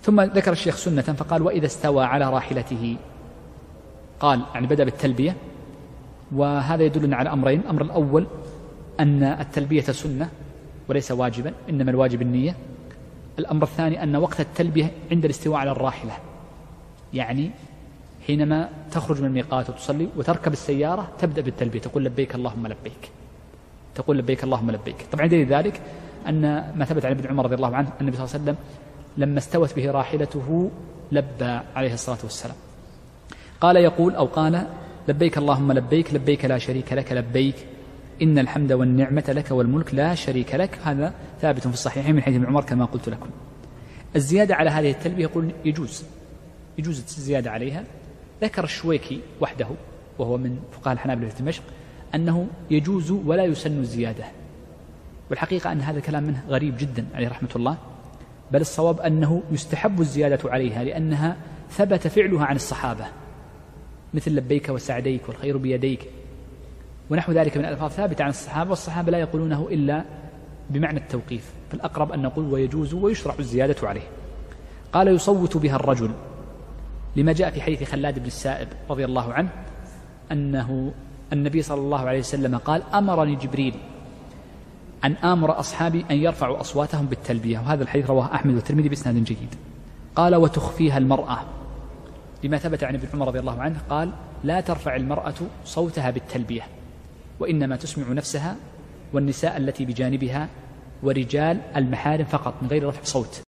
ثم ذكر الشيخ سنة فقال: وإذا استوى على راحلته، قال يعني بدأ بالتلبية، وهذا يدلنا على أمرين: الأمر الأول أن التلبية سنة وليس واجبا، إنما الواجب النية. الأمر الثاني أن وقت التلبية عند الاستواء على الراحلة، يعني حينما تخرج من الميقات وتصلي وتركب السيارة تبدأ بالتلبية، تقول: لبيك اللهم لبيك، تقول: لبيك اللهم لبيك. طبعا دليل ذلك أن ما ثبت عن ابن عمر رضي الله عنه أن النبي صلى الله عليه وسلم لما استوت به راحلته لبى عليه الصلاة والسلام. قال يقول أو قال: لبيك اللهم لبيك، لبيك لا شريك لك لبيك، إن الحمد والنعمة لك والملك لا شريك لك. هذا ثابت في الصحيحين من حديث ابن عمر كما قلت لكم. الزيادة على هذه التلبية يقول يجوز الزيادة عليها. ذكر الشويكي وحده وهو من فقهاء الحنابلة في دمشق أنه يجوز ولا يسن الزيادة، والحقيقة أن هذا الكلام منه غريب جدا عليه رحمة الله، بل الصواب أنه يستحب الزيادة عليها لأنها ثبت فعلها عن الصحابة، مثل لبيك وسعديك والخير بيديك ونحو ذلك من الألفاظ ثابتة عن الصحابة، والصحابة لا يقولونه إلا بمعنى التوقيف، فالأقرب أن نقول ويجوز ويشرع الزيادة عليه. قال: يصوت بها الرجل، لما جاء في حديث خلاد بن السائب رضي الله عنه أنه النبي صلى الله عليه وسلم قال: أمرني جبريل أن آمر أصحابي أن يرفعوا أصواتهم بالتلبية، وهذا الحديث رواه أحمد والترمذي بإسناد جيد. قال: وتخفيها المرأة، لما ثبت عن ابن عمر رضي الله عنه قال: لا ترفع المرأة صوتها بالتلبية، وإنما تسمع نفسها والنساء التي بجانبها ورجال المحارم فقط من غير رفع صوت.